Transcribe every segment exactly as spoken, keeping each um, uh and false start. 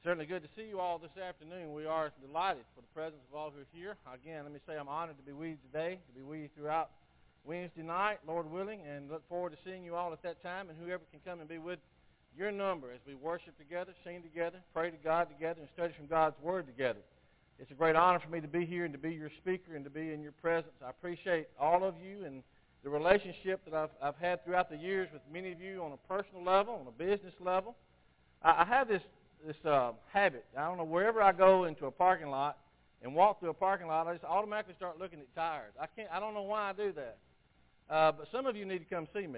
Certainly good to see you all this afternoon. We are delighted for the presence of all who are here. Again, let me say I'm honored to be with you today, to be with you throughout Wednesday night, Lord willing, and look forward to seeing you all at that time, and whoever can come and be with your number as we worship together, sing together, pray to God together, and study from God's Word together. It's a great honor for me to be here and to be your speaker and to be in your presence. I appreciate all of you and the relationship that I've, I've had throughout the years with many of you on a personal level, on a business level. I, I have this this uh, habit. I don't know, wherever I go into a parking lot and walk through a parking lot, I just automatically start looking at tires. I can't. I don't know why I do that. Uh, but some of you need to come see me,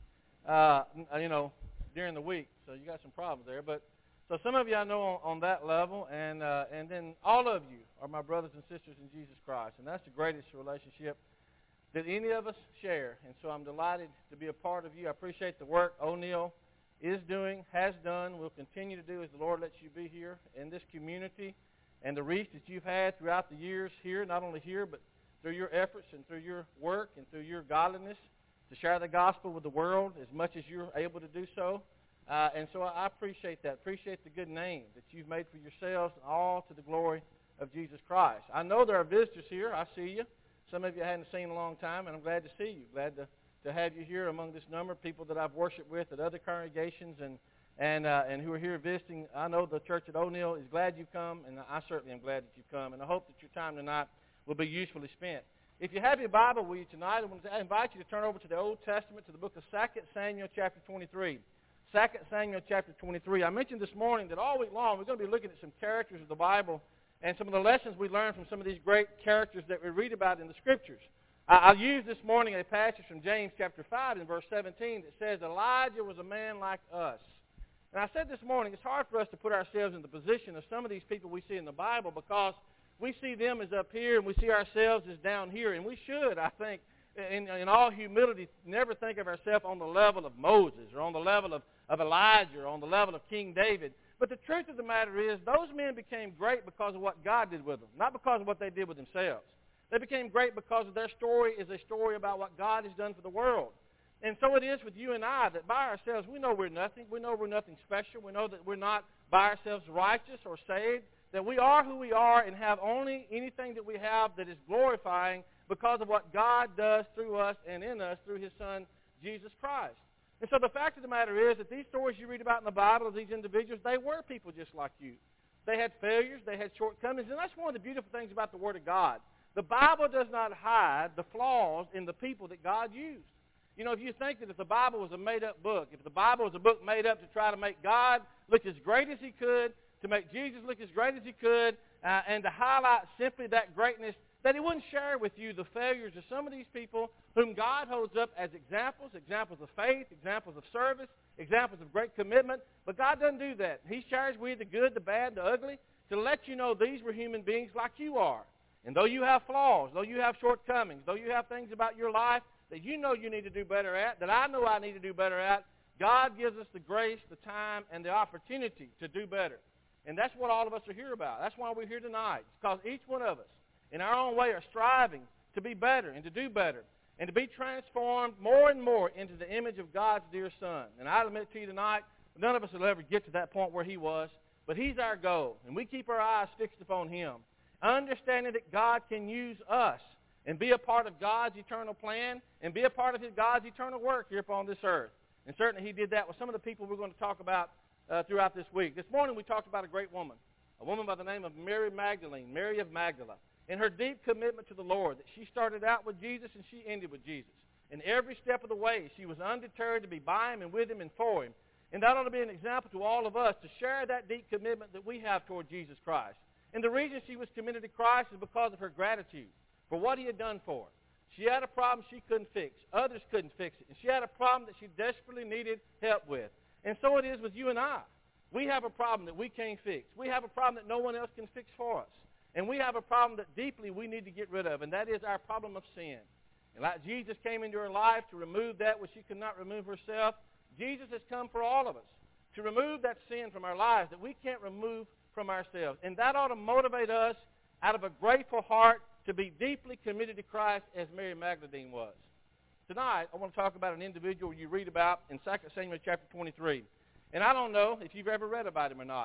uh, you know, during the week. So you got some problems there. But so some of you I know on, on that level, and uh, and then all of you are my brothers and sisters in Jesus Christ, and that's the greatest relationship that any of us share. And so I'm delighted to be a part of you. I appreciate the work O'Neill is doing, has done, will continue to do as the Lord lets you be here in this community, and the reach that you've had throughout the years here, not only here, but through your efforts and through your work and through your godliness to share the gospel with the world as much as you're able to do so. Uh, and so I appreciate that. Appreciate the good name that you've made for yourselves, all to the glory of Jesus Christ. I know there are visitors here. I see you. Some of you I hadn't seen in a long time, and I'm glad to see you. Glad to to have you here among this number of people that I've worshiped with at other congregations and and uh, and who are here visiting. I know the church at O'Neill is glad you've come, and I certainly am glad that you've come, and I hope that your time tonight will be usefully spent. If you have your Bible with you tonight, I want to invite you to turn over to the Old Testament, to the book of Second Samuel chapter twenty-three. Second Samuel chapter twenty-three. I mentioned this morning that all week long we're going to be looking at some characters of the Bible and some of the lessons we learn from some of these great characters that we read about in the Scriptures. I'll use this morning a passage from James chapter five in verse seventeen that says, Elijah was a man like us. And I said this morning, it's hard for us to put ourselves in the position of some of these people we see in the Bible because we see them as up here and we see ourselves as down here. And we should, I think, in, in all humility, never think of ourselves on the level of Moses or on the level of, of Elijah or on the level of King David. But the truth of the matter is those men became great because of what God did with them, not because of what they did with themselves. They became great because of their story is a story about what God has done for the world. And so it is with you and I, that by ourselves, we know we're nothing. We know we're nothing special. We know that we're not by ourselves righteous or saved, that we are who we are and have only anything that we have that is glorifying because of what God does through us and in us through his Son, Jesus Christ. And so the fact of the matter is that these stories you read about in the Bible of these individuals, they were people just like you. They had failures. They had shortcomings. And that's one of the beautiful things about the Word of God. The Bible does not hide the flaws in the people that God used. You know, if you think that if the Bible was a made-up book, if the Bible was a book made up to try to make God look as great as he could, to make Jesus look as great as he could, uh, and to highlight simply that greatness, that he wouldn't share with you the failures of some of these people whom God holds up as examples, examples of faith, examples of service, examples of great commitment. But God doesn't do that. He shares with you the good, the bad, the ugly, to let you know these were human beings like you are. And though you have flaws, though you have shortcomings, though you have things about your life that you know you need to do better at, that I know I need to do better at, God gives us the grace, the time, and the opportunity to do better. And that's what all of us are here about. That's why we're here tonight. It's because each one of us, in our own way, are striving to be better and to do better and to be transformed more and more into the image of God's dear Son. And I admit to you tonight, none of us will ever get to that point where he was, but he's our goal, and we keep our eyes fixed upon him, understanding that God can use us and be a part of God's eternal plan and be a part of his God's eternal work here upon this earth. And certainly he did that with some of the people we're going to talk about uh, throughout this week. This morning we talked about a great woman, a woman by the name of Mary Magdalene, Mary of Magdala, and her deep commitment to the Lord, that she started out with Jesus and she ended with Jesus. In every step of the way, she was undeterred to be by him and with him and for him. And that ought to be an example to all of us to share that deep commitment that we have toward Jesus Christ. And the reason she was committed to Christ is because of her gratitude for what he had done for her. She had a problem she couldn't fix. Others couldn't fix it. And she had a problem that she desperately needed help with. And so it is with you and I. We have a problem that we can't fix. We have a problem that no one else can fix for us. And we have a problem that deeply we need to get rid of, and that is our problem of sin. And like Jesus came into her life to remove that which she could not remove herself, Jesus has come for all of us to remove that sin from our lives that we can't remove from ourselves. And that ought to motivate us out of a grateful heart to be deeply committed to Christ as Mary Magdalene was. Tonight, I want to talk about an individual you read about in Second Samuel chapter twenty-three. And I don't know if you've ever read about him or not,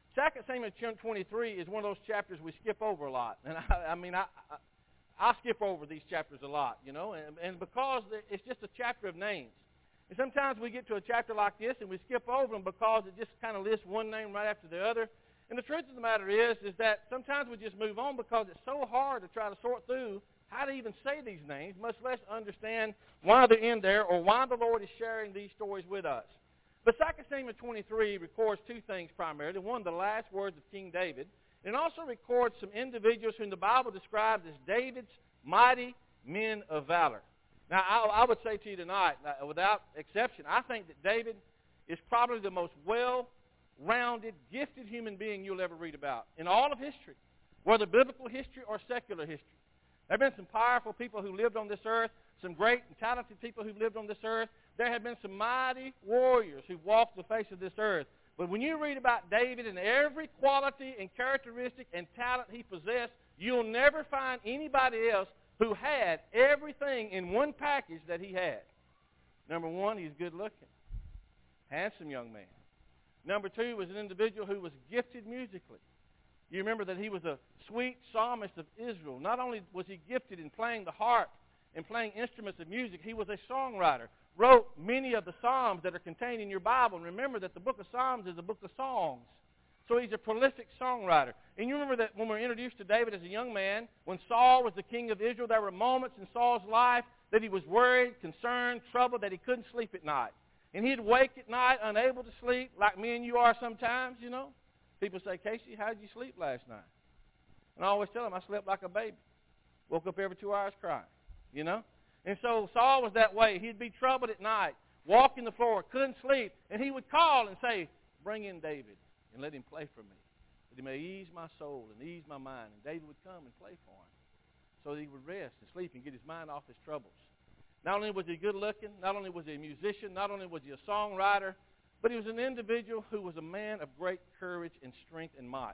Second Samuel twenty-three is one of those chapters we skip over a lot. And I, I mean, I, I, I skip over these chapters a lot, you know, and, and because it's just a chapter of names. And sometimes we get to a chapter like this and we skip over them because it just kind of lists one name right after the other. And the truth of the matter is, is that sometimes we just move on because it's so hard to try to sort through how to even say these names, much less understand why they're in there or why the Lord is sharing these stories with us. But Second Samuel twenty-three records two things primarily. One, the last words of King David. And it also records some individuals whom the Bible describes as David's mighty men of valor. Now, I, I would say to you tonight, uh, without exception, I think that David is probably the most well-rounded, gifted human being you'll ever read about in all of history, whether biblical history or secular history. There have been some powerful people who lived on this earth, some great and talented people who lived on this earth. There have been some mighty warriors who walked the face of this earth. But when you read about David and every quality and characteristic and talent he possessed, you'll never find anybody else who had everything in one package that he had. Number one, he's good looking, handsome young man. Number two, was an individual who was gifted musically. You remember that he was a sweet psalmist of Israel. Not only was he gifted in playing the harp and playing instruments of music, he was a songwriter. Wrote many of the Psalms that are contained in your Bible. And remember that the book of Psalms is a book of songs. So he's a prolific songwriter. And you remember that when we were introduced to David as a young man, when Saul was the king of Israel, there were moments in Saul's life that he was worried, concerned, troubled, that he couldn't sleep at night. And he'd wake at night unable to sleep, like me and you are sometimes, you know. People say, Casey, how did you sleep last night? And I always tell them I slept like a baby. Woke up every two hours crying, you know. And so Saul was that way. He'd be troubled at night, walking the floor, couldn't sleep. And he would call and say, bring in David and let him play for me, that he may ease my soul and ease my mind. And David would come and play for him so that he would rest and sleep and get his mind off his troubles. Not only was he good looking, not only was he a musician, not only was he a songwriter, but he was an individual who was a man of great courage and strength and might.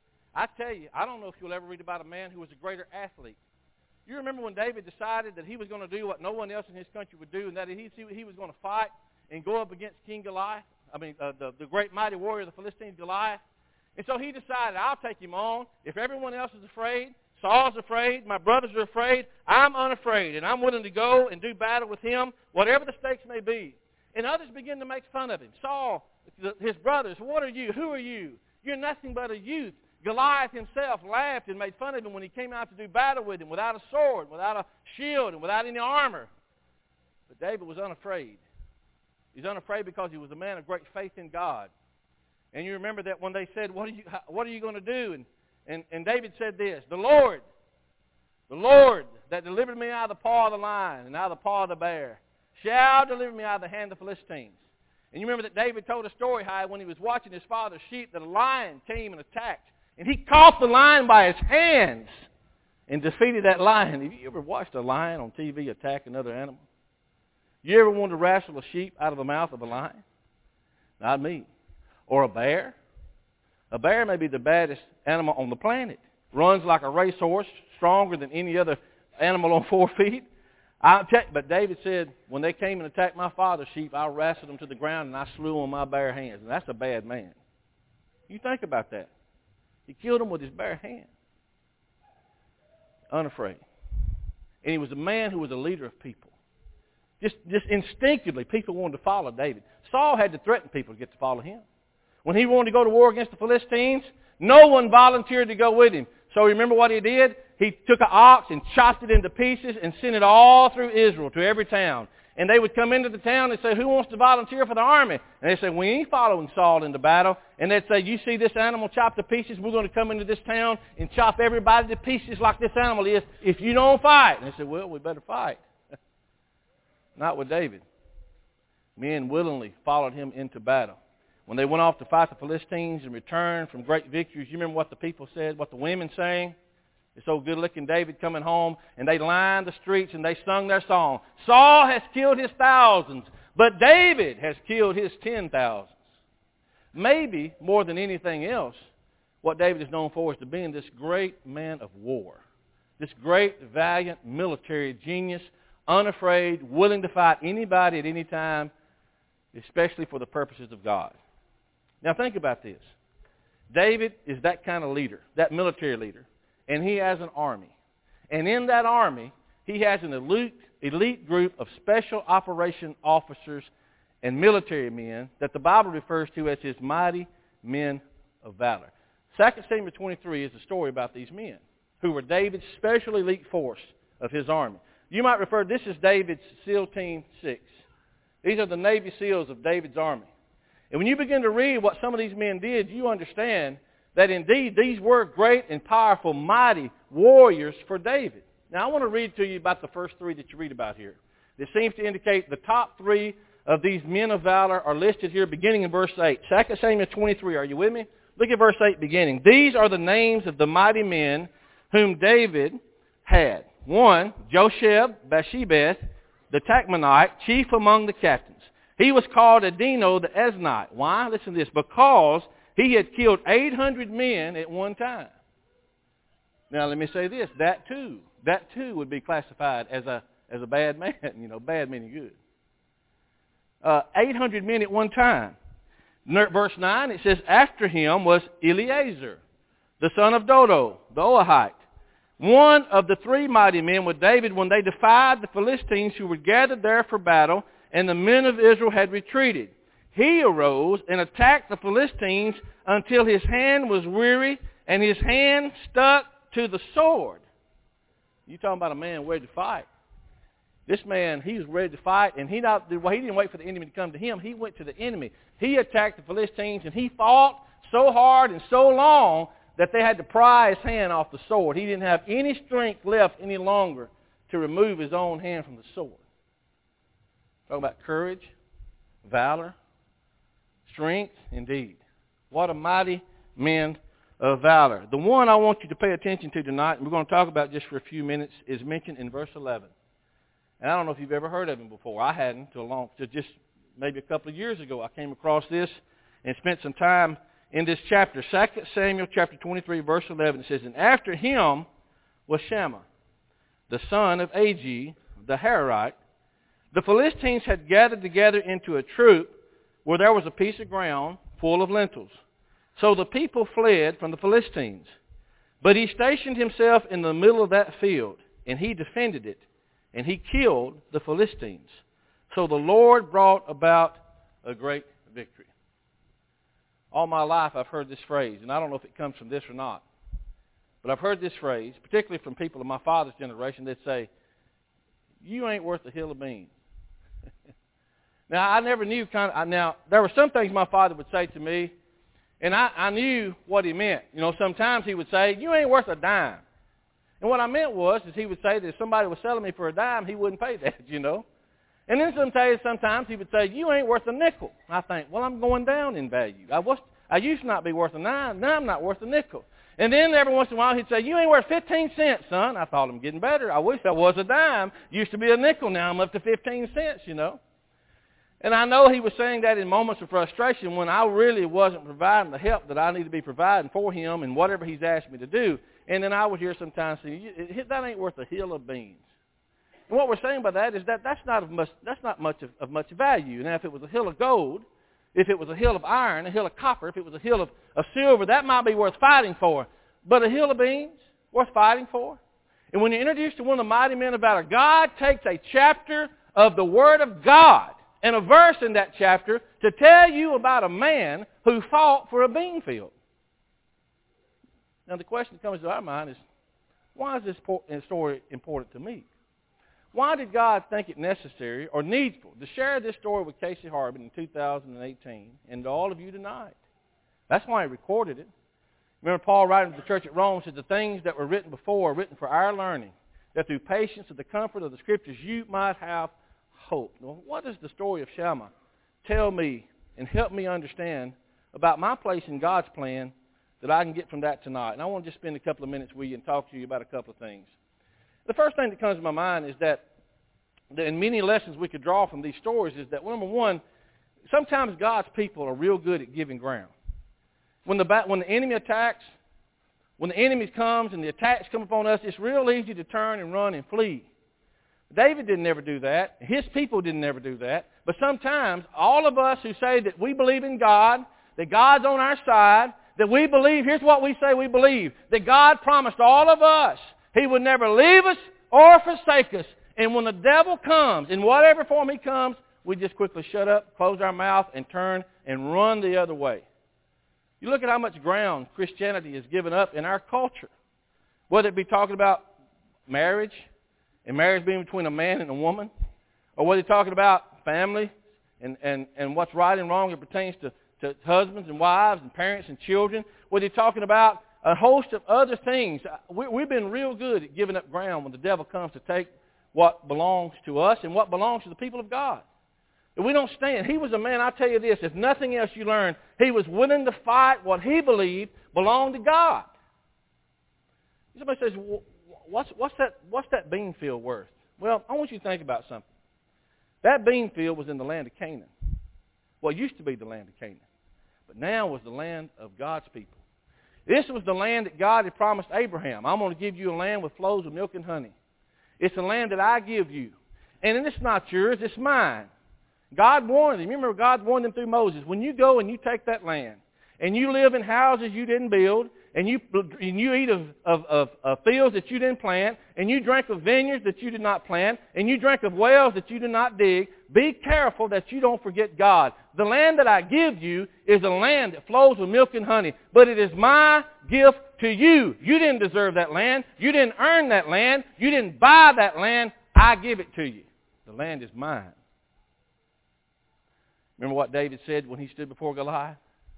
I tell you, I don't know if you'll ever read about a man who was a greater athlete. You remember when David decided that he was going to do what no one else in his country would do, and that he, he was going to fight and go up against King Goliath, I mean, uh, the, the great mighty warrior of the Philistines, Goliath. And so he decided, I'll take him on. If everyone else is afraid, Saul's afraid, my brothers are afraid, I'm unafraid, and I'm willing to go and do battle with him, whatever the stakes may be. And others begin to make fun of him. Saul, his brothers, what are you? Who are you? You're nothing but a youth. Goliath himself laughed and made fun of him when he came out to do battle with him, without a sword, without a shield, and without any armor. But David was unafraid. He's unafraid because he was a man of great faith in God. And you remember that when they said, what are you, what are you going to do? And, and, and David said this, the Lord, the Lord that delivered me out of the paw of the lion and out of the paw of the bear, shall deliver me out of the hand of the Philistines. And you remember that David told a story how when he was watching his father's sheep, that a lion came and attacked. And he caught the lion by his hands and defeated that lion. Have you ever watched a lion on T V attack another animal? You ever wanted to wrestle a sheep out of the mouth of a lion? Not me. Or a bear? A bear may be the baddest animal on the planet. Runs like a racehorse, stronger than any other animal on four feet. I tell, but David said, when they came and attacked my father's sheep, I wrestled them to the ground and I slew them with my bare hands. And that's a bad man. You think about that. He killed them with his bare hand. Unafraid. And he was a man who was a leader of people. Just, just instinctively, people wanted to follow David. Saul had to threaten people to get to follow him. When he wanted to go to war against the Philistines, no one volunteered to go with him. So remember what he did? He took an ox and chopped it into pieces and sent it all through Israel to every town. And they would come into the town and say, who wants to volunteer for the army? And they say, we ain't following Saul into battle. And they'd say, you see this animal chopped to pieces? We're going to come into this town and chop everybody to pieces like this animal is if you don't fight. And they said, well, we better fight. Not with David. Men willingly followed him into battle. When they went off to fight the Philistines and returned from great victories, you remember what the people said, what the women sang? It's so good-looking David coming home, and they lined the streets and they sung their song. Saul has killed his thousands, but David has killed his ten thousands. Maybe, more than anything else, what David is known for is to being this great man of war. This great, valiant military genius, unafraid, willing to fight anybody at any time, especially for the purposes of God. Now think about this. David is that kind of leader, that military leader, and he has an army. And in that army, he has an elite, elite group of special operation officers and military men that the Bible refers to as his mighty men of valor. Second Samuel twenty-three is a story about these men who were David's special elite force of his army. You might refer, this is David's SEAL Team six. These are the Navy SEALs of David's army. And when you begin to read what some of these men did, you understand that indeed these were great and powerful, mighty warriors for David. Now I want to read to you about the first three that you read about here. It seems to indicate the top three of these men of valor are listed here beginning in verse eight. Second Samuel twenty-three, are you with me? Look at verse eight beginning. These are the names of the mighty men whom David had. One, Josheb Bathshebeth, the Tachmonite, chief among the captains. He was called Adino the Eznite. Why? Listen to this. Because he had killed eight hundred men at one time. Now let me say this. That too, that too would be classified as a as a bad man. You know, bad meaning good. Uh, eight hundred men at one time. Verse nine, it says, after him was Eleazar, the son of Dodo, the Oahite, one of the three mighty men with David when they defied the Philistines who were gathered there for battle, and the men of Israel had retreated. He arose and attacked the Philistines until his hand was weary and his hand stuck to the sword. You're talking about a man ready to fight. This man, he was ready to fight, and he, not, well, he didn't wait for the enemy to come to him. He went to the enemy. He attacked the Philistines, and he fought so hard and so long that they had to pry his hand off the sword. He didn't have any strength left any longer to remove his own hand from the sword. Talking about courage, valor, strength, indeed. What a mighty man of valor. The one I want you to pay attention to tonight, and we're going to talk about just for a few minutes, is mentioned in verse eleven. And I don't know if you've ever heard of him before. I hadn't until long, just maybe a couple of years ago. I came across this and spent some time in this chapter. Second Samuel chapter twenty-three, verse eleven. It says, and after him was Shammah, the son of Agee, the Hararite. The Philistines had gathered together into a troop where there was a piece of ground full of lentils. So the people fled from the Philistines. But he stationed himself in the middle of that field, and he defended it, and he killed the Philistines. So the Lord brought about a great victory. All my life I've heard this phrase, and I don't know if it comes from this or not, but I've heard this phrase, particularly from people of my father's generation, that say, you ain't worth a hill of beans. Now, I never knew kind of, now, there were some things my father would say to me, and I, I knew what he meant. You know, sometimes he would say, you ain't worth a dime. And what I meant was, is he would say that if somebody was selling me for a dime, he wouldn't pay that, you know. And then sometimes, sometimes he would say, you ain't worth a nickel. I think, well, I'm going down in value. I was, I used to not be worth a dime. Now I'm not worth a nickel. And then every once in a while he'd say, you ain't worth fifteen cents, son. I thought, I'm getting better. I wish I was a dime. Used to be a nickel. Now I'm up to fifteen cents, you know. And I know he was saying that in moments of frustration when I really wasn't providing the help that I need to be providing for him and whatever he's asked me to do. And then I would hear sometimes say, that ain't worth a hill of beans. And what we're saying by that is that that's not, of much, that's not much of, of much value. Now, if it was a hill of gold, if it was a hill of iron, a hill of copper, if it was a hill of, of silver, that might be worth fighting for. But a hill of beans, worth fighting for? And when you're introduced to one of the mighty men of valor, God takes a chapter of the Word of God and a verse in that chapter to tell you about a man who fought for a bean field. Now the question that comes to our mind is, why is this story important to me? Why did God think it necessary or needful to share this story with Casey Harbin in two thousand eighteen and to all of you tonight? That's why he recorded it. Remember Paul writing to the church at Rome said, the things that were written before are written for our learning, that through patience and the comfort of the Scriptures you might have hope. Now, what does the story of Shammah tell me and help me understand about my place in God's plan that I can get from that tonight? And I want to just spend a couple of minutes with you and talk to you about a couple of things. The first thing that comes to my mind is that, and many lessons we could draw from these stories, is that, number one, sometimes God's people are real good at giving ground. When the, when the enemy attacks, when the enemy comes and the attacks come upon us, it's real easy to turn and run and flee. David didn't ever do that. His people didn't ever do that. But sometimes, all of us who say that we believe in God, that God's on our side, that we believe, here's what we say we believe, that God promised all of us He would never leave us or forsake us. And when the devil comes, in whatever form he comes, we just quickly shut up, close our mouth, and turn and run the other way. You look at how much ground Christianity has given up in our culture. Whether it be talking about marriage, and marriage being between a man and a woman, or whether you're talking about family and, and, and what's right and wrong that pertains to, to husbands and wives and parents and children, whether you're talking about a host of other things. We, we've been real good at giving up ground when the devil comes to take what belongs to us and what belongs to the people of God. If we don't stand, he was a man, I'll tell you this, if nothing else you learn, he was willing to fight what he believed belonged to God. Somebody says, what's, what's, that, what's that bean field worth? Well, I want you to think about something. That bean field was in the land of Canaan. Well, it used to be the land of Canaan. But now was the land of God's people. This was the land that God had promised Abraham. I'm going to give you a land with flows of milk and honey. It's the land that I give you. And it's not yours, it's mine. God warned them. Remember, God warned them through Moses. When you go and you take that land, and you live in houses you didn't build, and you and you eat of, of, of, of fields that you didn't plant, and you drink of vineyards that you did not plant, and you drink of wells that you did not dig, be careful that you don't forget God. The land that I give you is a land that flows with milk and honey, but it is my gift to you. You didn't deserve that land. You didn't earn that land. You didn't buy that land. I give it to you. The land is mine. Remember what David said when he stood before Goliath?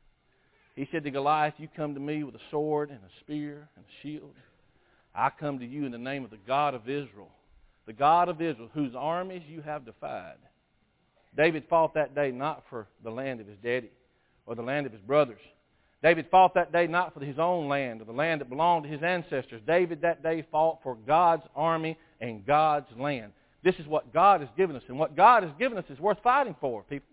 He said to Goliath, you come to me with a sword and a spear and a shield. I come to you in the name of the God of Israel, the God of Israel, whose armies you have defied. David fought that day not for the land of his daddy or the land of his brothers. David fought that day not for his own land or the land that belonged to his ancestors. David that day fought for God's army and God's land. This is what God has given us, and what God has given us is worth fighting for, people.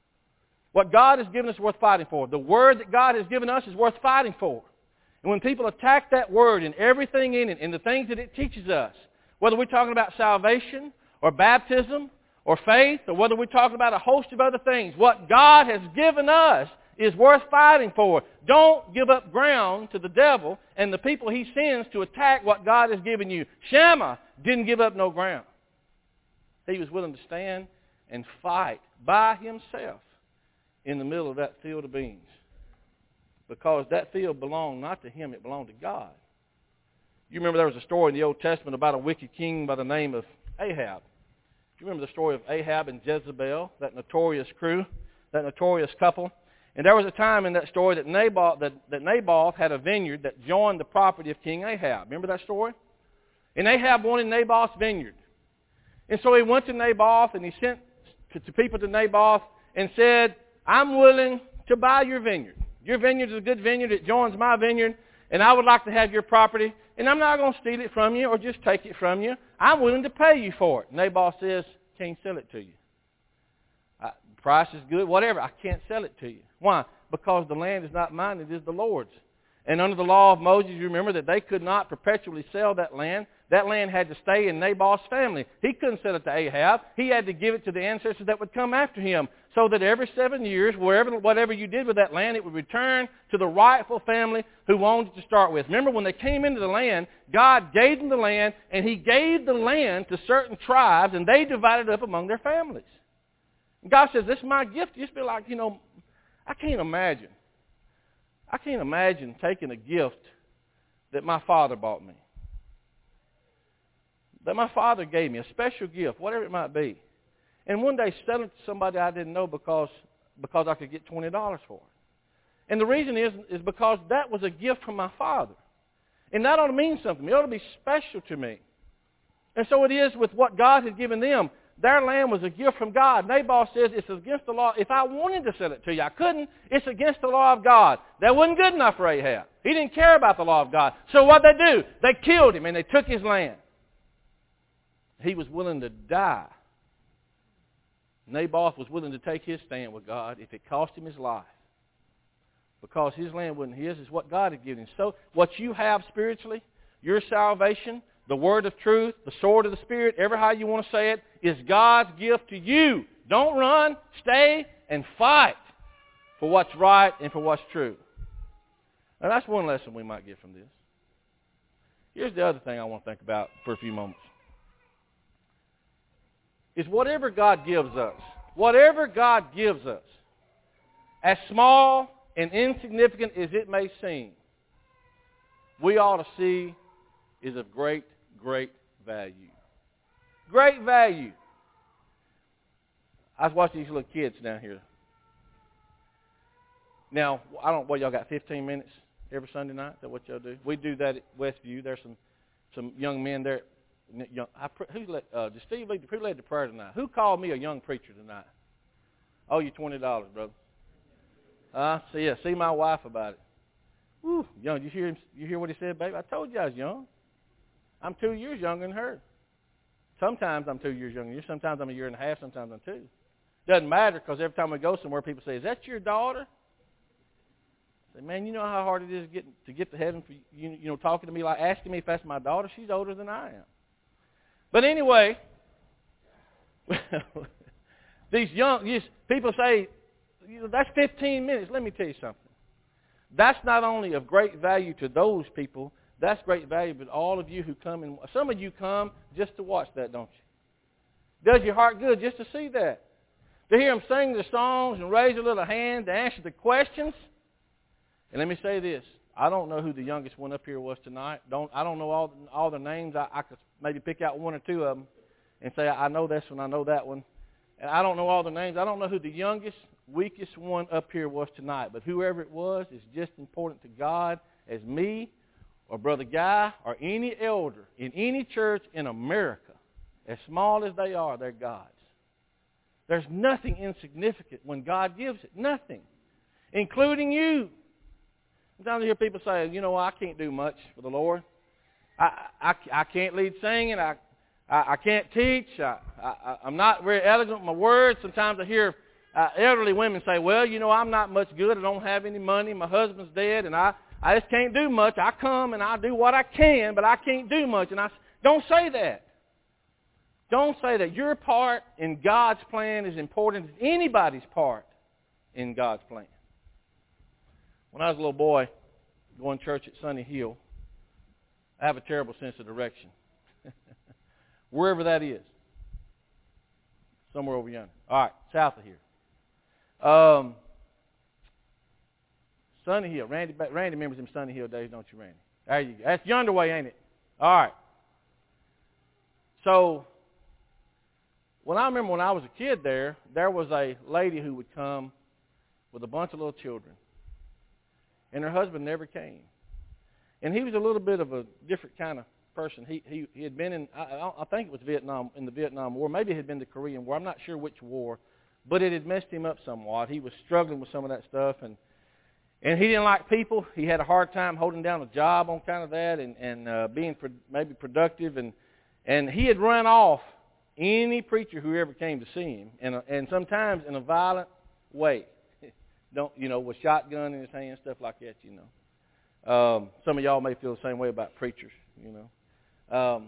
What God has given us is worth fighting for. The Word that God has given us is worth fighting for. And when people attack that Word and everything in it and the things that it teaches us, whether we're talking about salvation or baptism or faith, or whether we're talking about a host of other things, what God has given us is worth fighting for. Don't give up ground to the devil and the people he sends to attack what God has given you. Shammah didn't give up no ground. He was willing to stand and fight by himself in the middle of that field of beans, because that field belonged not to him, it belonged to God. You remember there was a story in the Old Testament about a wicked king by the name of Ahab. Do you remember the story of Ahab and Jezebel, that notorious crew, that notorious couple? And there was a time in that story that Naboth, that, that Naboth had a vineyard that joined the property of King Ahab. Remember that story? And Ahab wanted Naboth's vineyard. And so he went to Naboth and he sent to, to people to Naboth and said, I'm willing to buy your vineyard. Your vineyard is a good vineyard. It joins my vineyard, and I would like to have your property, and I'm not going to steal it from you or just take it from you. I'm willing to pay you for it. Naboth says, can't sell it to you. I, the price is good, whatever. I can't sell it to you. Why? Because the land is not mine, it is the Lord's. And under the law of Moses, you remember that they could not perpetually sell that land. That land had to stay in Naboth's family. He couldn't sell it to Ahab. He had to give it to the ancestors that would come after him, so that every seven years, wherever, whatever you did with that land, it would return to the rightful family who owned it to start with. Remember, when they came into the land, God gave them the land, and He gave the land to certain tribes, and they divided it up among their families. And God says, this is my gift. You just be like, you know, I can't imagine. I can't imagine taking a gift that my father bought me, that my father gave me, a special gift, whatever it might be, and one day sell it to somebody I didn't know because, because I could get twenty dollars for it. And the reason is, is because that was a gift from my father. And that ought to mean something. It ought to be special to me. And so it is with what God had given them. Their land was a gift from God. Naboth says it's against the law. If I wanted to sell it to you, I couldn't. It's against the law of God. That wasn't good enough for Ahab. He didn't care about the law of God. So what did they do? They killed him and they took his land. He was willing to die. Naboth was willing to take his stand with God if it cost him his life, because his land wasn't his. It's what God had given him. So what you have spiritually, your salvation, the word of truth, the sword of the Spirit, ever how you want to say it, is God's gift to you. Don't run. Stay and fight for what's right and for what's true. And that's one lesson we might get from this. Here's the other thing I want to think about for a few moments. Is whatever God gives us, whatever God gives us, as small and insignificant as it may seem, we ought to see is of great, great value. Great value. I was watching these little kids down here. Now, I don't, what, y'all got fifteen minutes every Sunday night? Is that what y'all do? We do that at Westview. There's some, some young men there. Young, I, who led, uh, did Steve lead, who led the prayer tonight? Who called me a young preacher tonight? Oh, you twenty dollars, brother. Uh, see, yeah, see my wife about it. Woo, young, you hear him, you hear what he said, baby? I told you I was young. I'm two years younger than her. Sometimes I'm two years younger than you. Sometimes I'm a year and a half. Sometimes I'm two. Doesn't matter, because every time we go somewhere, people say, "Is that your daughter?" I say, "Man, you know how hard it is to get to get to heaven for you, you know, talking to me like asking me if that's my daughter. She's older than I am." But anyway, these young these people say, you know, that's fifteen minutes. Let me tell you something. That's not only of great value to those people. That's great value to all of you who come. And some of you come just to watch that, don't you? Does your heart good just to see that? To hear them sing the songs and raise a little hand to answer the questions. And let me say this. I don't know who the youngest one up here was tonight. Don't I don't know all, all their names. I, I could maybe pick out one or two of them and say, I know this one, I know that one. And I don't know all their names. I don't know who the youngest, weakest one up here was tonight. But whoever it was is just important to God as me or Brother Guy or any elder in any church in America. As small as they are, they're God's. There's nothing insignificant when God gives it. Nothing. Including you. Sometimes I hear people say, you know, I can't do much for the Lord. I, I, I can't lead singing. I, I, I can't teach. I, I, I'm not very elegant with my words. Sometimes I hear uh, elderly women say, well, you know, I'm not much good. I don't have any money. My husband's dead, and I, I just can't do much. I come and I do what I can, but I can't do much. And I don't say that. Don't say that. Your part in God's plan is important as anybody's part in God's plan. When I was a little boy going to church at Sunny Hill, I have a terrible sense of direction. Wherever that is. Somewhere over yonder. All right, south of here. Um, Sunny Hill. Randy, Randy remembers them Sunny Hill days, don't you, Randy? There you go. That's yonder way, ain't it? All right. So, when I remember when I was a kid there, there was a lady who would come with a bunch of little children. And her husband never came. And he was a little bit of a different kind of person. He he, he had been in, I, I think it was Vietnam, in the Vietnam War. Maybe it had been the Korean War. I'm not sure which war. But it had messed him up somewhat. He was struggling with some of that stuff. And and he didn't like people. He had a hard time holding down a job on kind of that and, and uh, being pro- maybe productive. And, and he had run off any preacher who ever came to see him, and, a, and sometimes in a violent way. Don't you know, with shotgun in his hand, stuff like that, you know. Um, some of y'all may feel the same way about preachers, you know. Um,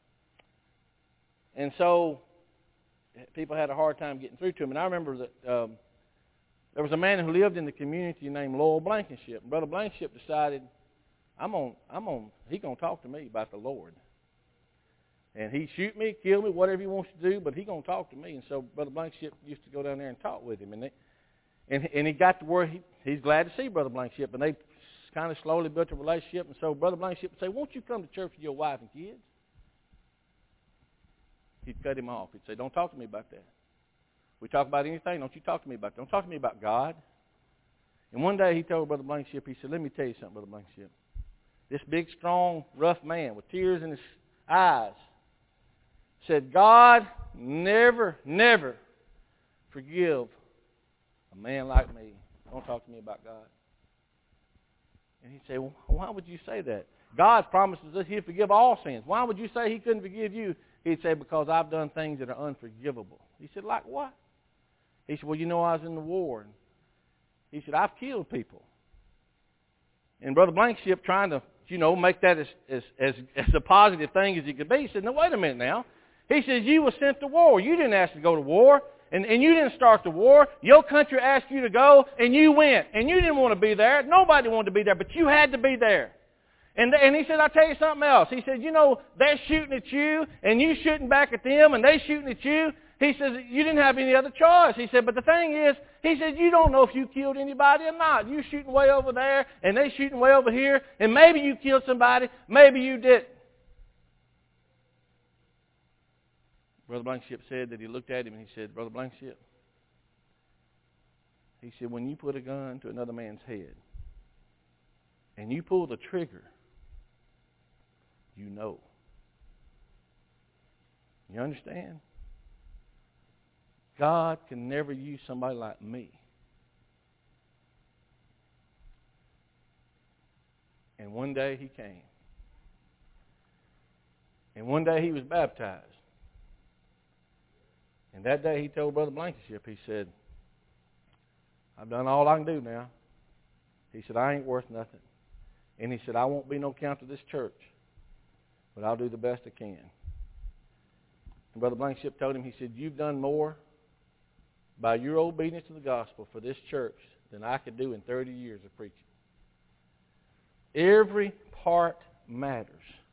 and so people had a hard time getting through to him. And I remember that um, there was a man who lived in the community named Lowell Blankenship. And Brother Blankenship decided, I'm on, I'm on, he's going to talk to me about the Lord. And he shoot me, kill me, whatever he wants to do, but he's going to talk to me. And so Brother Blankenship used to go down there and talk with him. And they, And, and he got to where he, he's glad to see Brother Blankenship. And they kind of slowly built a relationship. And so Brother Blankenship would say, won't you come to church with your wife and kids? He'd cut him off. He'd say, don't talk to me about that. We talk about anything, don't you talk to me about that. Don't talk to me about God. And one day he told Brother Blankenship, he said, let me tell you something, Brother Blankenship. This big, strong, rough man with tears in his eyes said, God never, never forgive a man like me. Don't talk to me about God. And he'd say, well, why would you say that? God promises us he'll forgive all sins. Why would you say he couldn't forgive you? He'd say, because I've done things that are unforgivable. He said, like what? He said, well, you know, I was in the war. And he said, I've killed people. And Brother Blankenship, trying to, you know, make that as, as, as, as a positive thing as he could be, he said, no, wait a minute now. He says, you were sent to war. You didn't ask to go to war. And, and you didn't start the war. Your country asked you to go, and you went. And you didn't want to be there. Nobody wanted to be there, but you had to be there. And, and he said, I'll tell you something else. He said, you know, they're shooting at you, and you shooting back at them, and they shooting at you. He says, you didn't have any other choice. He said, but the thing is, he said, you don't know if you killed anybody or not. You shooting way over there, and they shooting way over here, and maybe you killed somebody, maybe you didn't. Brother Blankenship said that he looked at him and he said, Brother Blankenship, he said, when you put a gun to another man's head and you pull the trigger, you know. You understand? God can never use somebody like me. And one day he came. And one day he was baptized. And that day he told Brother Blankenship, he said, I've done all I can do now. He said, I ain't worth nothing. And he said, I won't be no count to this church, but I'll do the best I can. And Brother Blankenship told him, he said, you've done more by your obedience to the gospel for this church than I could do in thirty years of preaching. Every part matters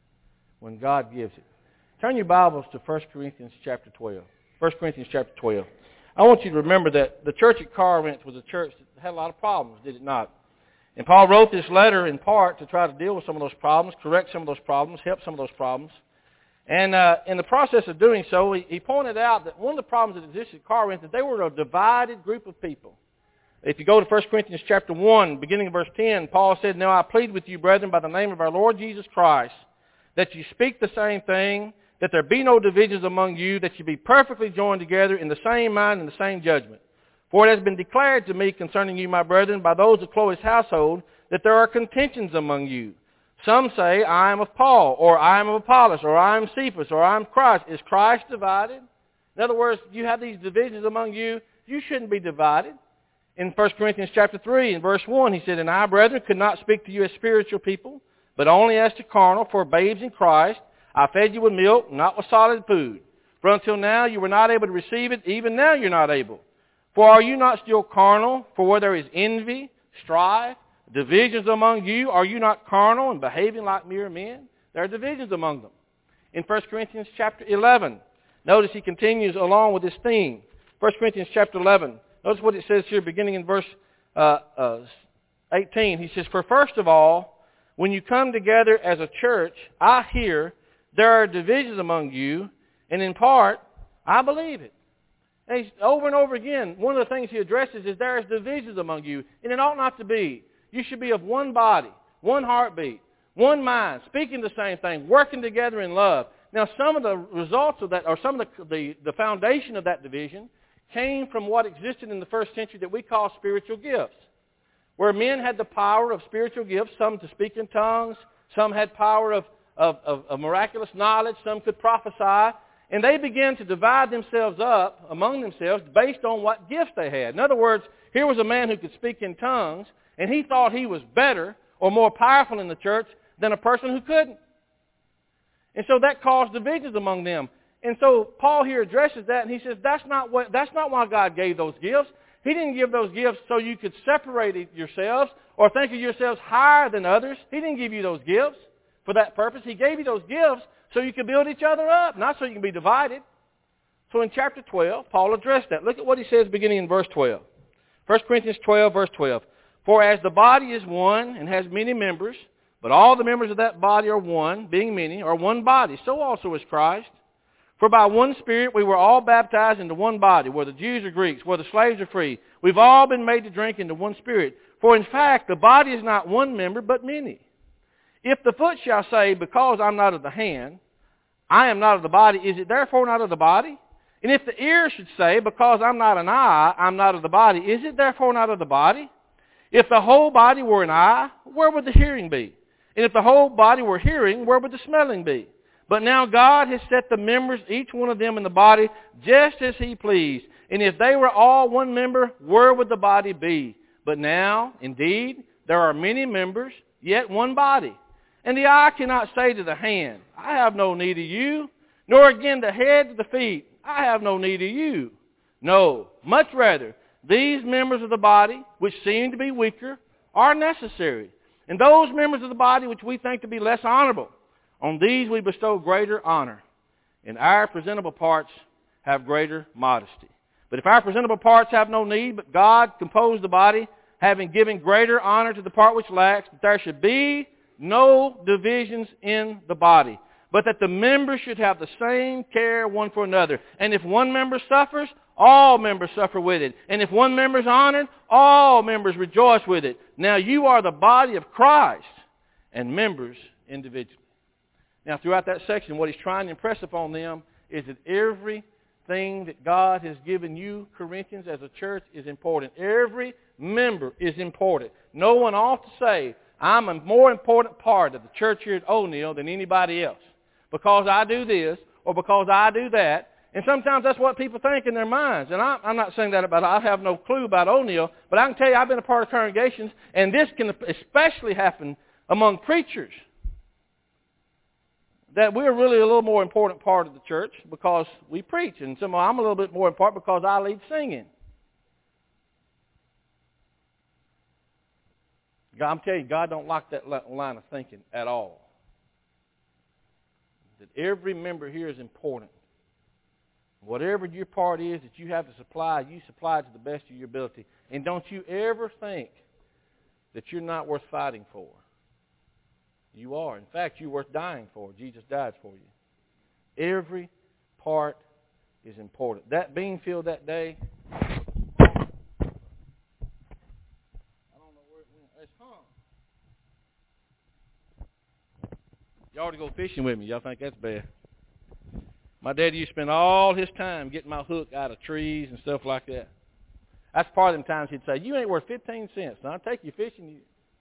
when God gives it. Turn your Bibles to First Corinthians chapter twelve. First Corinthians chapter twelve. I want you to remember that the church at Corinth was a church that had a lot of problems, did it not? And Paul wrote this letter in part to try to deal with some of those problems, correct some of those problems, help some of those problems. And uh, in the process of doing so, he, he pointed out that one of the problems that existed at Corinth is that they were a divided group of people. If you go to First Corinthians chapter one, beginning of verse ten, Paul said, Now I plead with you, brethren, by the name of our Lord Jesus Christ, that you speak the same thing, that there be no divisions among you, that you be perfectly joined together in the same mind and the same judgment. For it has been declared to me concerning you, my brethren, by those of Chloe's household, that there are contentions among you. Some say, I am of Paul, or I am of Apollos, or I am Cephas, or I am Christ. Is Christ divided? In other words, you have these divisions among you. You shouldn't be divided. In First Corinthians chapter three, in verse one, he said, And I, brethren, could not speak to you as spiritual people, but only as to carnal, for babes in Christ. I fed you with milk, not with solid food. For until now you were not able to receive it, even now you're not able. For are you not still carnal? For where there is envy, strife, divisions among you, are you not carnal and behaving like mere men? There are divisions among them. In First Corinthians chapter eleven, notice he continues along with this theme. First Corinthians chapter eleven, notice what it says here beginning in verse uh, uh, eighteen. He says, For first of all, when you come together as a church, I hear there are divisions among you, and in part, I believe it. And he's, over and over again, one of the things he addresses is there is divisions among you, and it ought not to be. You should be of one body, one heartbeat, one mind, speaking the same thing, working together in love. Now, some of the results of that, or some of the, the, the foundation of that division, came from what existed in the first century that we call spiritual gifts, where men had the power of spiritual gifts, some to speak in tongues, some had power of Of, of, of miraculous knowledge, some could prophesy, and they began to divide themselves up among themselves based on what gifts they had. In other words, here was a man who could speak in tongues, and he thought he was better or more powerful in the church than a person who couldn't. And so that caused divisions among them. And so Paul here addresses that, and he says that's not what that's not why God gave those gifts. He didn't give those gifts so you could separate yourselves or think of yourselves higher than others. He didn't give you those gifts for that purpose. He gave you those gifts so you could build each other up, not so you can be divided. So in chapter twelve, Paul addressed that. Look at what he says beginning in verse twelve. First Corinthians twelve, verse twelve. For as the body is one and has many members, but all the members of that body are one, being many, are one body, so also is Christ. For by one Spirit we were all baptized into one body, whether Jews or Greeks, whether slaves or free. We've all been made to drink into one Spirit. For in fact, the body is not one member, but many. If the foot shall say, Because I'm not of the hand, I am not of the body, is it therefore not of the body? And if the ear should say, Because I'm not an eye, I'm not of the body, is it therefore not of the body? If the whole body were an eye, where would the hearing be? And if the whole body were hearing, where would the smelling be? But now God has set the members, each one of them in the body, just as He pleased. And if they were all one member, where would the body be? But now, indeed, there are many members, yet one body. And the eye cannot say to the hand, I have no need of you, nor again the head to the feet, I have no need of you. No, much rather, these members of the body, which seem to be weaker, are necessary. And those members of the body which we think to be less honorable, on these we bestow greater honor. And our presentable parts have greater modesty. But if our presentable parts have no need, but God composed the body, having given greater honor to the part which lacks, that there should be no divisions in the body, but that the members should have the same care one for another. And if one member suffers, all members suffer with it. And if one member is honored, all members rejoice with it. Now you are the body of Christ, and members individually. Now throughout that section, what he's trying to impress upon them is that everything that God has given you, Corinthians, as a church is important. Every member is important. No one ought to say, I'm a more important part of the church here at O'Neill than anybody else, because I do this or because I do that. And sometimes that's what people think in their minds. And I, I'm not saying that about, I have no clue about O'Neill, but I can tell you I've been a part of congregations, and this can especially happen among preachers, that we're really a little more important part of the church because we preach. And some, I'm a little bit more important because I lead singing. God, I'm telling you, God don't like that line of thinking at all. That every member here is important. Whatever your part is that you have to supply, you supply it to the best of your ability. And don't you ever think that you're not worth fighting for. You are. In fact, you're worth dying for. Jesus died for you. Every part is important. That bean field that day, I don't know where it went. It's hung. Y'all ought to go fishing with me. Y'all think that's bad? My daddy used to spend all his time getting my hook out of trees and stuff like that. That's part of them times he'd say, you ain't worth fifteen cents. Now, I'll take you fishing.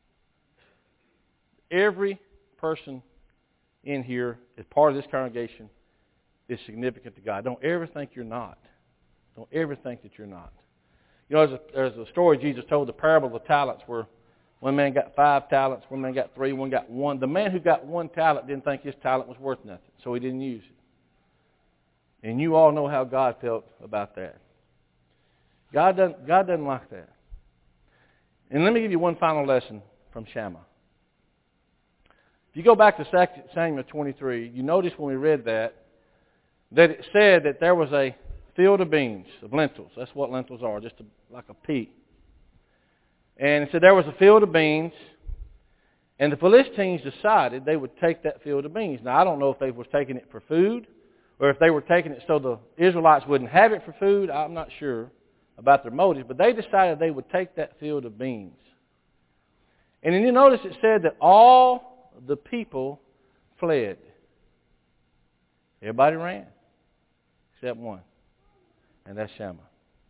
Every person in here, as part of this congregation, is significant to God. Don't ever think you're not. Don't ever think that you're not. You know, there's a, there's a story Jesus told, the parable of the talents, where one man got five talents, one man got three, one got one. The man who got one talent didn't think his talent was worth nothing, so he didn't use it. And you all know how God felt about that. God doesn't, God doesn't like that. And let me give you one final lesson from Shammah. If you go back to Samuel twenty-three, you notice when we read that, that it said that there was a field of beans, of lentils. That's what lentils are, just a, like a pea. And it said there was a field of beans, and the Philistines decided they would take that field of beans. Now, I don't know if they were taking it for food, or if they were taking it so the Israelites wouldn't have it for food. I'm not sure about their motives, but they decided they would take that field of beans. And then you notice it said that all the people fled. Everybody ran, except one, and that's Shammah.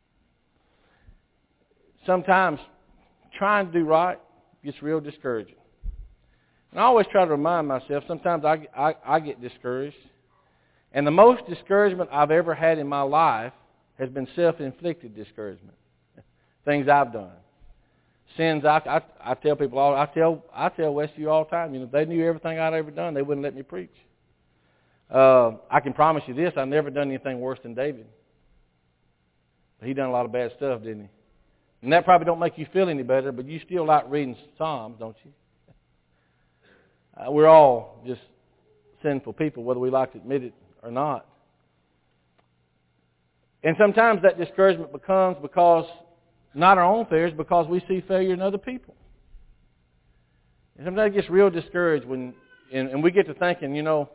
Sometimes trying to do right gets real discouraging. And I always try to remind myself, sometimes I, I, I get discouraged. And the most discouragement I've ever had in my life has been self-inflicted discouragement. Things I've done. Sins I, I, I tell people all, I tell I tell Westview all the time, you know, if they knew everything I'd ever done, they wouldn't let me preach. Uh, I can promise you this, I've never done anything worse than David. He done a lot of bad stuff, didn't he? And that probably don't make you feel any better, but you still like reading Psalms, don't you? Uh, we're all just sinful people, whether we like to admit it or not. And sometimes that discouragement becomes because, not our own failures, because we see failure in other people. And sometimes it gets real discouraged when, and, and we get to thinking, you know,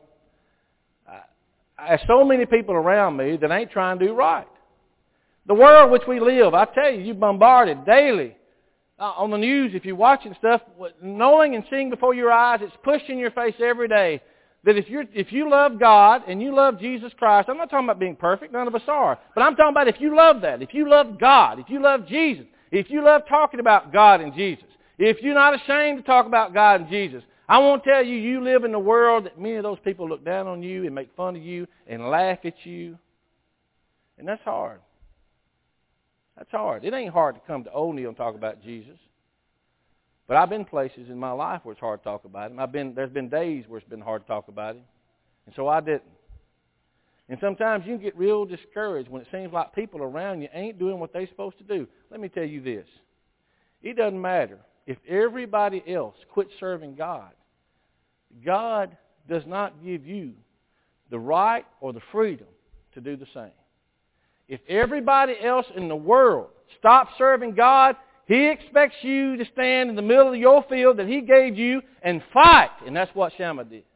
I have so many people around me that ain't trying to do right. The world in which we live, I tell you, you're bombarded daily uh, on the news, if you're watching stuff, knowing and seeing before your eyes, it's pushed in your face every day that if, you're, if you love God and you love Jesus Christ, I'm not talking about being perfect, none of us are, but I'm talking about if you love that, if you love God, if you love Jesus, if you love talking about God and Jesus, if you're not ashamed to talk about God and Jesus, I want to tell you, you live in a world that many of those people look down on you and make fun of you and laugh at you. And that's hard. That's hard. It ain't hard to come to O'Neill and talk about Jesus. But I've been places in my life where it's hard to talk about him. I've been, there's been days where it's been hard to talk about him. And so I didn't. And sometimes you can get real discouraged when it seems like people around you ain't doing what they're supposed to do. Let me tell you this. It doesn't matter. If everybody else quits serving God, God does not give you the right or the freedom to do the same. If everybody else in the world stops serving God, He expects you to stand in the middle of your field that He gave you and fight. And that's what Shammah did.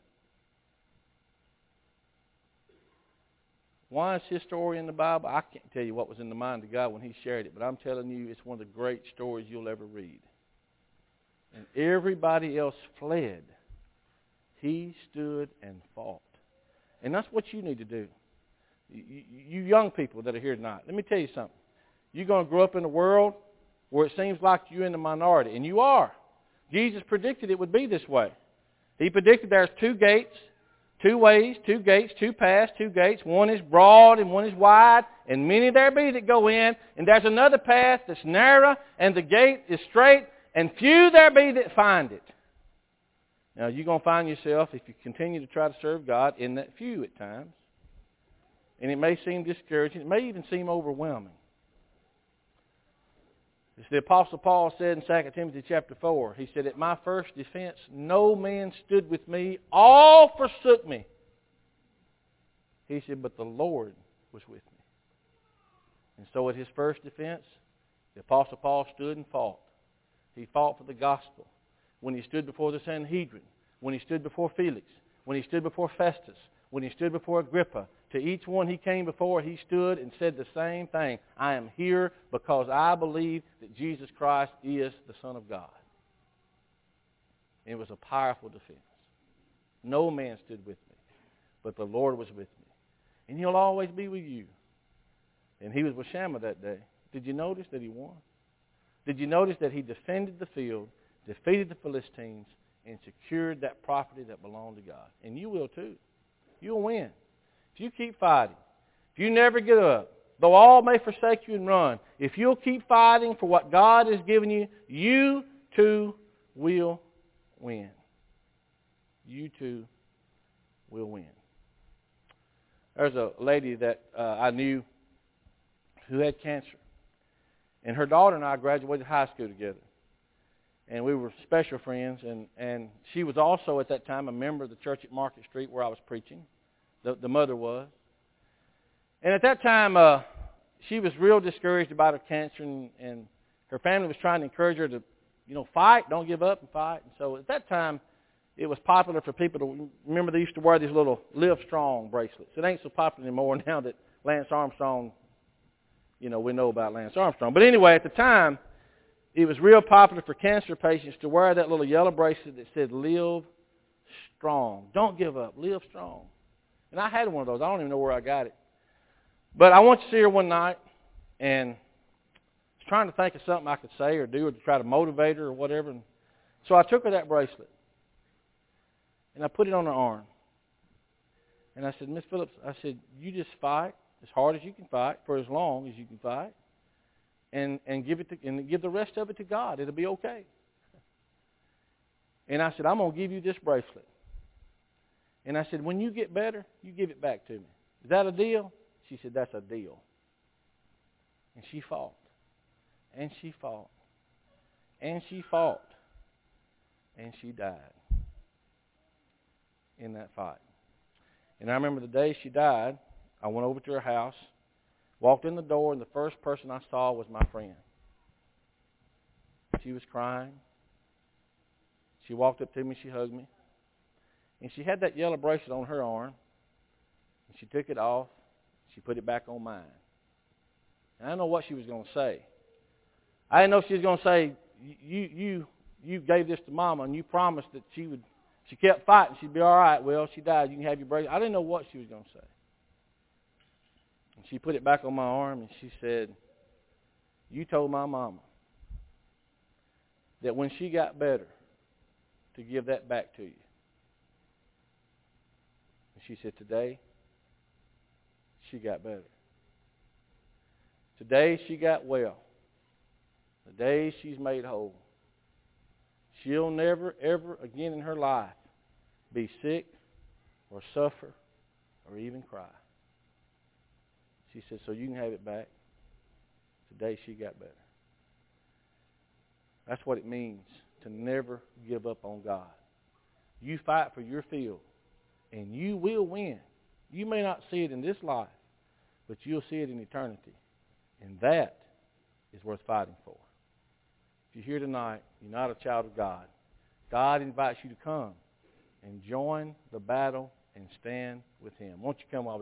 Why is his story in the Bible? I can't tell you what was in the mind of God when He shared it, but I'm telling you it's one of the great stories you'll ever read. And everybody else fled. He stood and fought. And that's what you need to do. You, you young people that are here tonight, let me tell you something. You're going to grow up in a world where it seems like you're in the minority, and you are. Jesus predicted it would be this way. He predicted there's two gates, two ways, two gates, two paths, two gates. One is broad and one is wide, and many there be that go in. And there's another path that's narrow, and the gate is straight, and few there be that find it. Now, you're going to find yourself, if you continue to try to serve God, in that few at times. And it may seem discouraging. It may even seem overwhelming. As the Apostle Paul said in Second Timothy chapter four, he said, "At my first defense, no man stood with me. All forsook me." He said, "But the Lord was with me." And so at his first defense, the Apostle Paul stood and fought. He fought for the gospel. When he stood before the Sanhedrin, when he stood before Felix, when he stood before Festus, when he stood before Agrippa, to each one he came before, he stood and said the same thing. "I am here because I believe that Jesus Christ is the Son of God." And it was a powerful defense. No man stood with me, but the Lord was with me. And He'll always be with you. And he was with Shammah that day. Did you notice that he won? Did you notice that he defended the field, defeated the Philistines, and secured that property that belonged to God? And you will too. You'll win. If you keep fighting, if you never get up, though all may forsake you and run, if you'll keep fighting for what God has given you, you too will win. You too will win. There's a lady that uh, I knew who had cancer. And her daughter and I graduated high school together. And we were special friends. And, and she was also at that time a member of the church at Market Street where I was preaching. The, the mother was. And at that time, uh, she was real discouraged about her cancer. And, and her family was trying to encourage her to, you know, fight. Don't give up and fight. And so at that time, it was popular for people to, remember they used to wear these little Live Strong bracelets. It ain't so popular anymore now that Lance Armstrong, you know, we know about Lance Armstrong. But anyway, at the time, it was real popular for cancer patients to wear that little yellow bracelet that said, "Live Strong." Don't give up. Live strong. And I had one of those. I don't even know where I got it. But I went to see her one night, and I was trying to think of something I could say or do or to try to motivate her or whatever. And so I took her that bracelet, and I put it on her arm. And I said, "Miss Phillips," I said, "you just fight as hard as you can fight for as long as you can fight, and, and give it to, and give the rest of it to God. It'll be okay." And I said, "I'm going to give you this bracelet." And I said, "When you get better, you give it back to me. Is that a deal?" She said, "That's a deal." And she fought. And she fought. And she fought. And she died in that fight. And I remember the day she died, I went over to her house, walked in the door, and the first person I saw was my friend. She was crying. She walked up to me, she hugged me. And she had that yellow bracelet on her arm. And she took it off. She put it back on mine. And I didn't know what she was going to say. I didn't know if she was going to say, you you you gave this to Mama and you promised that she would, she kept fighting, she'd be all right. Well, she died. You can have your bracelet. I didn't know what she was going to say. And she put it back on my arm and she said, "You told my Mama that when she got better to give that back to you." And she said, "Today, she got better. Today she got well. Today she's made whole. She'll never, ever again in her life be sick or suffer or even cry." She said, so you can have it back. Today she got better. That's what it means to never give up on God. You fight for your field, and you will win. You may not see it in this life, but you'll see it in eternity. And that is worth fighting for. If you're here tonight, you're not a child of God, God invites you to come and join the battle and stand with Him. Won't you come while we